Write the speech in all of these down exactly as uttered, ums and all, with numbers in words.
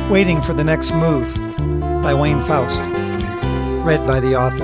Waiting for the Next Move by Wayne Faust. Read by the author.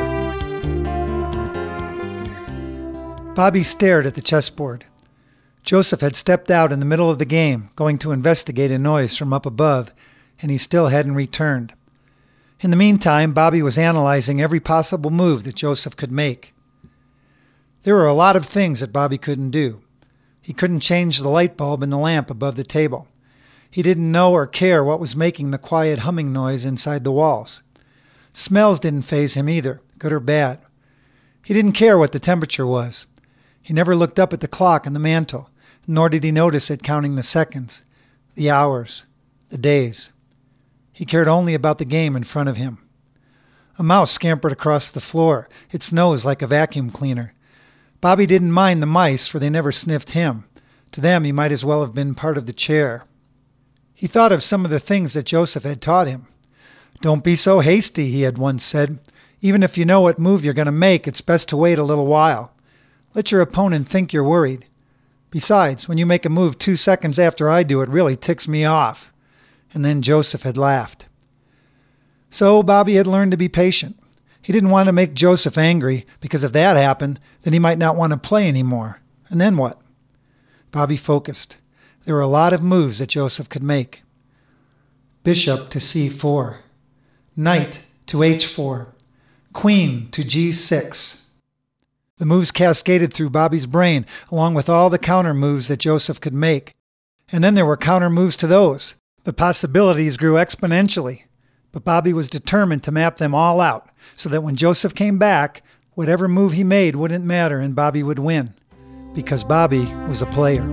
Bobby stared at the chessboard. Joseph had stepped out in the middle of the game, going to investigate a noise from up above, and he still hadn't returned. In the meantime, Bobby was analyzing every possible move that Joseph could make. There were a lot of things that Bobby couldn't do. He couldn't change the light bulb in the lamp above the table. He didn't know or care what was making the quiet humming noise inside the walls. Smells didn't faze him either, good or bad. He didn't care what the temperature was. He never looked up at the clock on the mantel, nor did he notice it counting the seconds, the hours, the days. He cared only about the game in front of him. A mouse scampered across the floor, its nose like a vacuum cleaner. Bobby didn't mind the mice, for they never sniffed him. To them, he might as well have been part of the chair. He thought of some of the things that Joseph had taught him. "Don't be so hasty," he had once said. "Even if you know what move you're going to make, it's best to wait a little while. Let your opponent think you're worried. Besides, when you make a move two seconds after I do, it really ticks me off." And then Joseph had laughed. So Bobby had learned to be patient. He didn't want to make Joseph angry, because if that happened, then he might not want to play anymore. And then what? Bobby focused. There were a lot of moves that Joseph could make. Bishop to c four. Knight to h four. Queen to g six. The moves cascaded through Bobby's brain, along with all the counter moves that Joseph could make. And then there were counter moves to those. The possibilities grew exponentially. But Bobby was determined to map them all out, so that when Joseph came back, whatever move he made wouldn't matter and Bobby would win. Because Bobby was a player.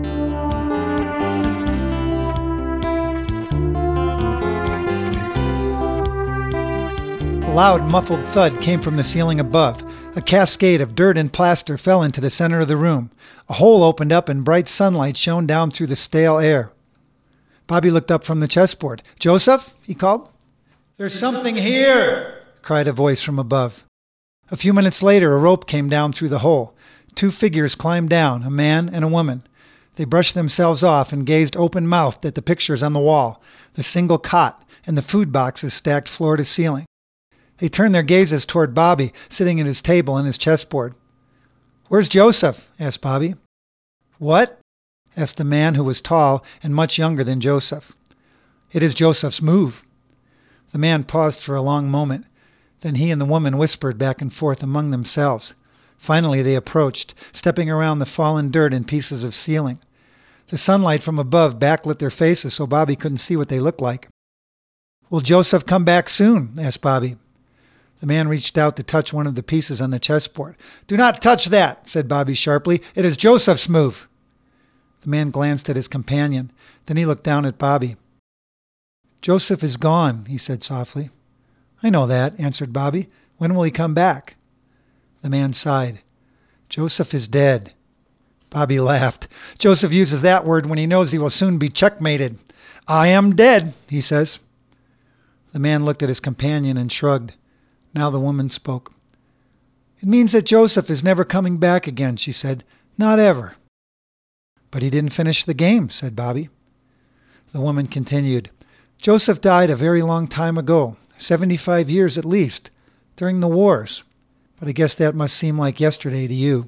A loud, muffled thud came from the ceiling above. A cascade of dirt and plaster fell into the center of the room. A hole opened up and bright sunlight shone down through the stale air. Bobby looked up from the chessboard. "Joseph?" he called. "There's something here!" cried a voice from above. A few minutes later, a rope came down through the hole. Two figures climbed down, a man and a woman. They brushed themselves off and gazed open-mouthed at the pictures on the wall, the single cot, and the food boxes stacked floor to ceiling. They turned their gazes toward Bobby, sitting at his table and his chessboard. "Where's Joseph?" asked Bobby. "What?" asked the man, who was tall and much younger than Joseph. "It is Joseph's move." The man paused for a long moment. Then he and the woman whispered back and forth among themselves. Finally they approached, stepping around the fallen dirt and pieces of ceiling. The sunlight from above backlit their faces so Bobby couldn't see what they looked like. "Will Joseph come back soon?" asked Bobby. The man reached out to touch one of the pieces on the chessboard. "Do not touch that," said Bobby sharply. "It is Joseph's move." The man glanced at his companion. Then he looked down at Bobby. "Joseph is gone," he said softly. "I know that," answered Bobby. "When will he come back?" The man sighed. "Joseph is dead." Bobby laughed. "Joseph uses that word when he knows he will soon be checkmated. 'I am dead,' he says." The man looked at his companion and shrugged. Now the woman spoke. "It means that Joseph is never coming back again," she said. "Not ever." "But he didn't finish the game," said Bobby. The woman continued. "Joseph died a very long time ago, seventy-five years at least, during the wars. But I guess that must seem like yesterday to you."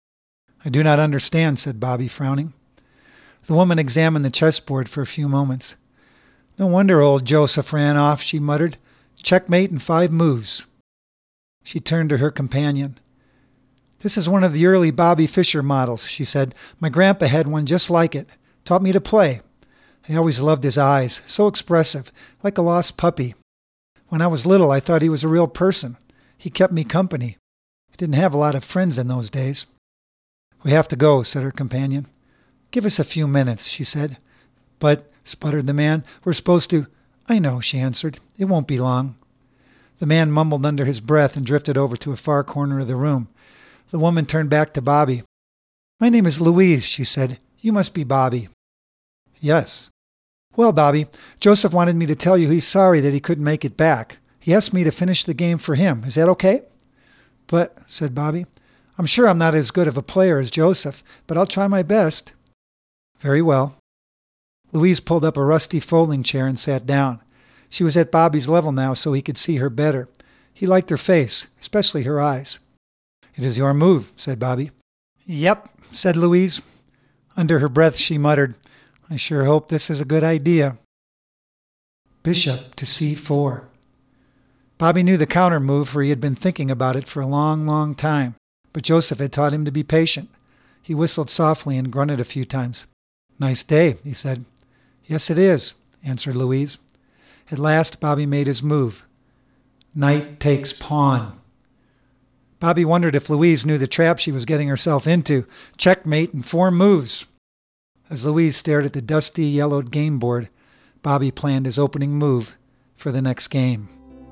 "I do not understand," said Bobby, frowning. The woman examined the chessboard for a few moments. "No wonder old Joseph ran off," she muttered. "Checkmate in five moves." She turned to her companion. "This is one of the early Bobby Fischer models," she said. "My grandpa had one just like it. Taught me to play. I always loved his eyes, so expressive, like a lost puppy. When I was little, I thought he was a real person. He kept me company. I didn't have a lot of friends in those days." "We have to go," said her companion. "Give us a few minutes," she said. "But," sputtered the man, "we're supposed to—" "I know," she answered. "It won't be long." The man mumbled under his breath and drifted over to a far corner of the room. The woman turned back to Bobby. "My name is Louise," she said. "You must be Bobby." "Yes." "Well, Bobby, Joseph wanted me to tell you he's sorry that he couldn't make it back. He asked me to finish the game for him. Is that okay?" "But," said Bobby, "I'm sure I'm not as good of a player as Joseph, but I'll try my best." "Very well." Louise pulled up a rusty folding chair and sat down. She was at Bobby's level now, so he could see her better. He liked her face, especially her eyes. "It is your move," said Bobby. "Yep," said Louise. Under her breath, she muttered, "I sure hope this is a good idea." Bishop to c four. Bobby knew the counter move, for he had been thinking about it for a long, long time, but Joseph had taught him to be patient. He whistled softly and grunted a few times. "Nice day," he said. "Yes, it is," answered Louise. At last, Bobby made his move. Knight takes pawn. Bobby wondered if Louise knew the trap she was getting herself into. Checkmate in four moves. As Louise stared at the dusty, yellowed game board, Bobby planned his opening move for the next game.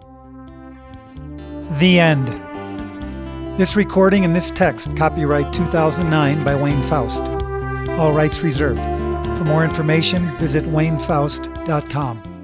The end. This recording and this text, copyright two thousand nine by Wayne Faust. All rights reserved. For more information, visit wayne faust dot com.